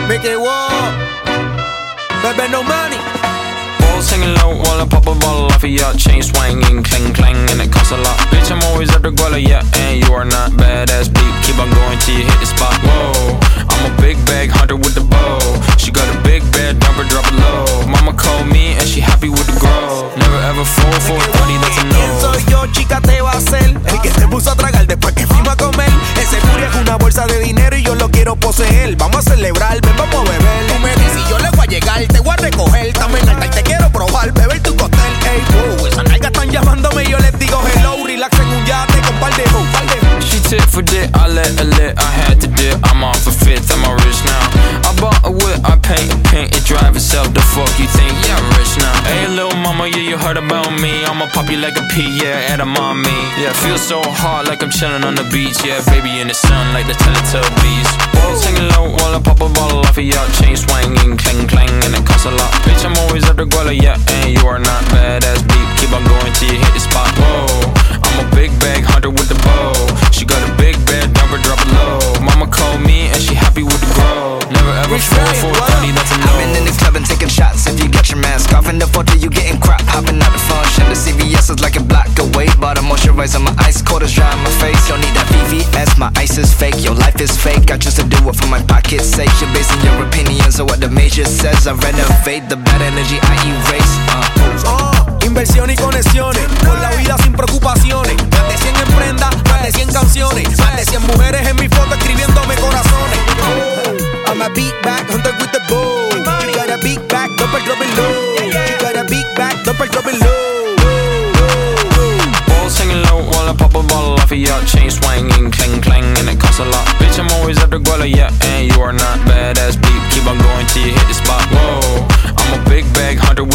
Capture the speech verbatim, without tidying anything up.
Me quedo, bebé no money. Balls hanging low while I pop a bottle off of ya. Chain swinging, clang clang, and it costs a lot. Bitch, I'm always at the guala, yeah, and you are not badass beat. Keep on going till you hit the spot. Whoa, I'm a big bag hunter with the bow. She got a big bed, dump her, drop it low. Mama called me and she happy with the grow. Never ever fall for a party that's a no. ¿Quién soy yo, chica, te va a hacer? El que te puso a tragar después que fuimos a comer. Ese booty es una bolsa de dinero y yo lo quiero poseer. Vamos a celebrar, ven, vamos a beber. Tú me dices y yo le voy a llegar, te voy a recoger. También alta y te quiero probar, beber tu cóctel. Ey, wow, esas nalgas están llamándome y yo les digo hello. Relax en un yate con par de hoe, par de hoe. She tip for dick, I let her lit, I had to dip. I'm off a fifth, I'm all rich now. I bought a whip, I paint a paint, it drive itself. The fuck you think? Yeah, I'm rich now. Hey, little mama, yeah, you heard about me. I'ma pop you like a pea, yeah, at a mommy. Yeah, feel so hot like I'm chilling on the beach. Yeah, baby in the sun like the Teletubbies. Balls hanging low while I pop a bottle off of ya. Chain swinging, clang clang, and it costs a lot. Bitch, I'm always at the guala, yeah, and you are not badass beat. Keep on going till you hit the spot. Whoa, I'm a big bag hunter with the bow. She got a big bed, dump her, drop it low. Mama called me and she happy with the grow. Never ever fall for a party that's a no. I've been in the club and taking shots. If you got your mask off in the photo, you getting crap. Hopping out the function. The C V S is like a block away. But I'm moisturizing my ice cold is dry on my face. Don't need that V V S, my ice is fake. Your life is fake. I choose to do it for my pocket's sake. You're basing your opinions on what the major says. I renovate the bad energy I erase. Uh. Oh, inversión y conexiones. Por la vida sin preocupaciones. Más de cien en prenda, más de cien canciones. Más de cien mujeres en mi foto escribiéndome corazones. Oh, I'm a big back hunter with the bow. You got a big back, double dropping low. You got a big back, double dropping low. Balls hanging low while I pop a bottle off of ya. Chain swinging, clang clang, and it costs a lot. Bitch, I'm always at the guala, yeah, and you are not badass beat. Keep on going till you hit the spot. Whoa, I'm a big bag hunter with